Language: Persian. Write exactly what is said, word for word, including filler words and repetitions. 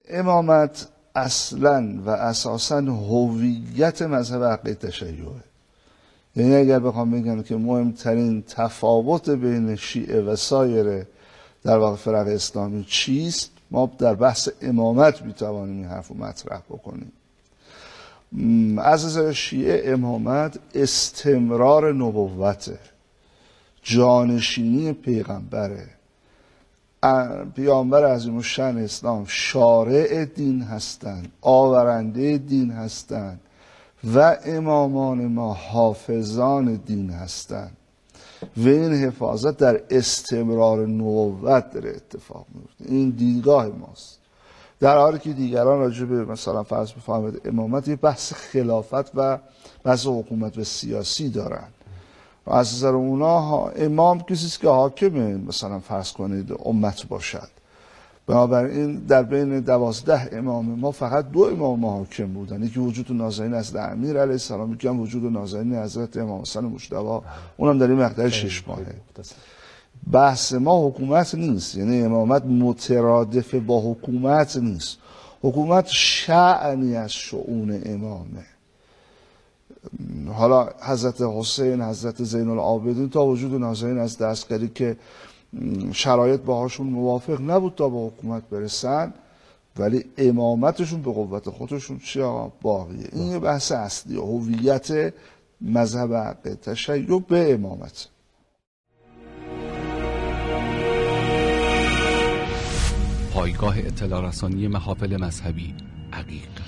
امامت اصلا و اساسا هویت مذهب عقیده تشیعه. یعنی اگر بخوام بگم که مهمترین تفاوت بین شیعه و سایر در واقع فرق اسلامی چیست، ما در بحث امامت میتوانیم این حرف رو مطرح بکنیم. از نظر شیعه امامت استمرار نبوته، جانشینی پیغمبره. پیامبر عظیم الشأن اسلام شارع دین هستند، آورنده دین هستند و امامان ما حافظان دین هستند و این حفاظت در استمرار نبوت داره اتفاق میفته. این دیدگاه ماست، در حالی که دیگران راجع به مثلا فرض بفرمایید امامت یه بحث خلافت و بحث حکومت و سیاسی دارن. از نظر اونا امام کسی است که حاکم مثلا فرض کنید امت باشد. بنابراین در بین دوازده امام ما فقط دو امام ما حاکم بودن، یکی وجود نازنین از امیر علیه السلام، یکی هم وجود نازنین حضرت امام حسن مجتبی، اونم در این مقطع شش ماهه. بحث ما حکومت نیست، یعنی امامت مترادف با حکومت نیست. حکومت شأنی از شؤون امامه. حالا حضرت حسین، حضرت زین العابدین تا وجود نازنین از دستگیری که شرایط باهاشون موافق نبود تا به حکومت برسن، ولی امامتشون به قوت خودشون چی آقا باقیه. این یه بحث اصلی هویت مذهب عقیده تشیع به امامت. پایگاه اطلاع رسانی محافل مذهبی عقیق.